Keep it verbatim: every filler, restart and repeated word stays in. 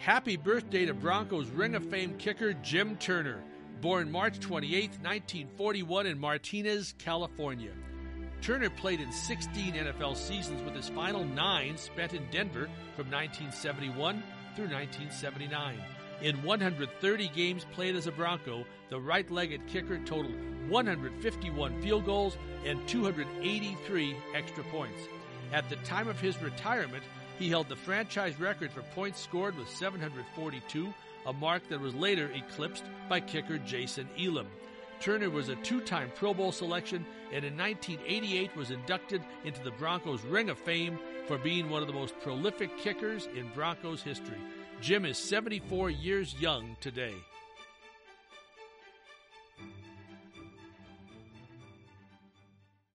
Happy birthday to Broncos Ring of Fame kicker Jim Turner, born March twenty-eighth, nineteen forty-one in Martinez, California. Turner played in sixteen N F L seasons, with his final nine spent in Denver from nineteen seventy-one through nineteen seventy-nine. In one hundred thirty games played as a Bronco, the right-legged kicker totaled one hundred fifty-one field goals and two hundred eighty-three extra points. At the time of his retirement, he held the franchise record for points scored with seven hundred forty-two, a mark that was later eclipsed by kicker Jason Elam. Turner was a two-time Pro Bowl selection, and in nineteen eighty-eight was inducted into the Broncos Ring of Fame for being one of the most prolific kickers in Broncos history. Jim is seventy-four years young today.